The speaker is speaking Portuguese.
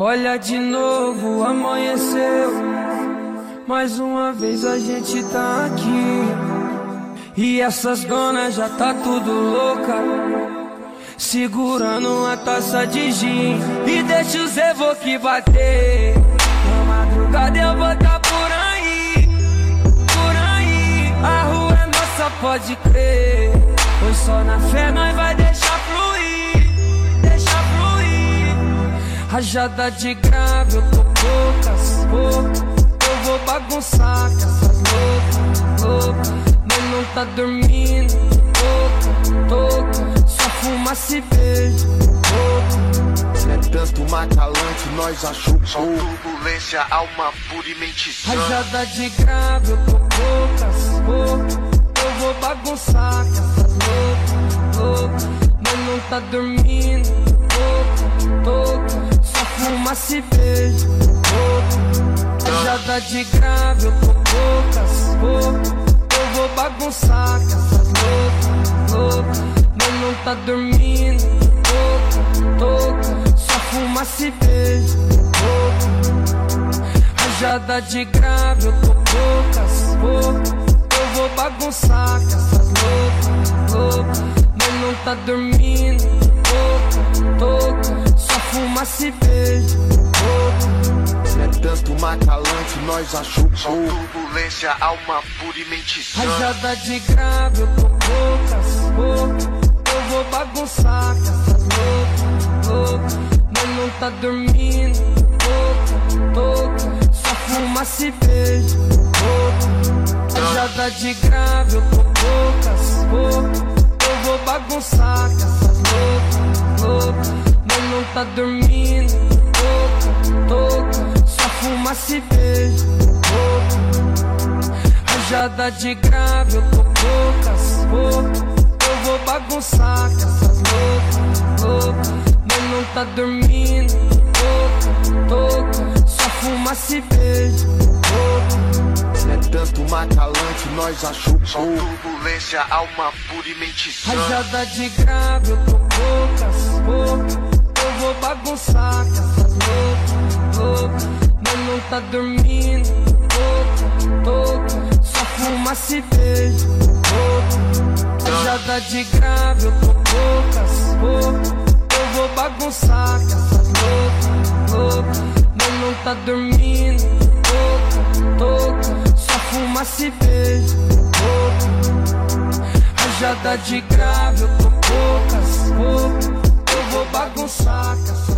Olha de novo, amanheceu. Mais uma vez a gente tá aqui. E essas donas já tá tudo louca, segurando uma taça de gin. E deixa os evoque bater. Na madrugada eu vou tá por aí, por aí. A rua é nossa, pode crer. Pois só na fé nós vai deixar fluir, deixar fluir. Rajada de grave, eu tô poucas. Eu vou bagunçar com essas loucas. Mas não tá dormindo, toca. Só fumaça e beijo, é tanto macalante, nós achou só turbulência, alma pura e mente sã. Rajada de grave, eu tô poucas. Eu vou bagunçar com essas loucas. Mas não tá dormindo, toca. Só fumaça e beijo, rajada de grave, eu tô poucas. Eu vou bagunçar com essas loucas. Mas não tá dormindo, toca. Só fumaça e beijo, rajada de grave, eu tô poucas. Eu vou bagunçar com essas loucas. Mas não tá dormindo, toca. Só fumaça e beijo, é tanto macalante, nós achou só turbulência, alma pura e mente sã. rajada de grave, eu tô poucas. Eu vou bagunçar com essas loucas. Mas não tá dormindo, toca. Só fumaça e beijo, rajada de grave, eu tô poucas. Eu vou bagunçar com essas loucas. Mas não tá dormindo, toca. Só fumaça e beijo, rajada de grave, eu tô poucas. Eu vou bagunçar com essas loucas. Mas não tá dormindo, toca. Só fumaça e beijo, é tanto macalante, nós achou só turbulência, alma pura e mente sã. rajada de grave, eu tô poucas. Eu vou bagunçar com essas loucas. Mas não tá dormindo, toca. Só fumaça e beijo, rajada de grave, eu tô poucas. Eu vou bagunçar com essas loucas. Mas não tá dormindo, toca. Só fumaça e beijo, rajada de grave, eu tô poucas. Eu vou bagunçar com essas